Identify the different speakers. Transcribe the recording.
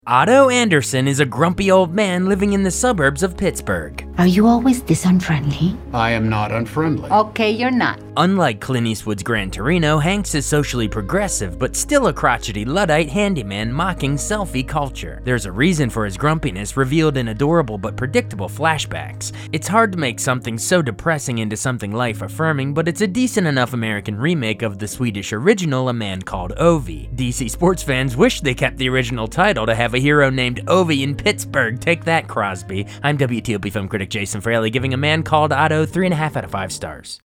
Speaker 1: Otto Anderson is a grumpy old man living in the suburbs of Pittsburgh.
Speaker 2: Are you always this unfriendly?
Speaker 3: I am not unfriendly.
Speaker 2: Okay, you're not.
Speaker 1: Unlike Clint Eastwood's Gran Torino, Hanks is socially progressive, but still a crotchety Luddite handyman mocking selfie culture. There's a reason for his grumpiness revealed in adorable but predictable flashbacks. It's hard to make something so depressing into something life-affirming, but it's a decent enough American remake of the Swedish original A Man Called Ove. DC sports fans wish they kept the original title to have a hero named Ove in Pittsburgh. Take that, Crosby. I'm WTOP film critic Jason Fraley, giving A Man Called Otto 3.5 out of 5 stars.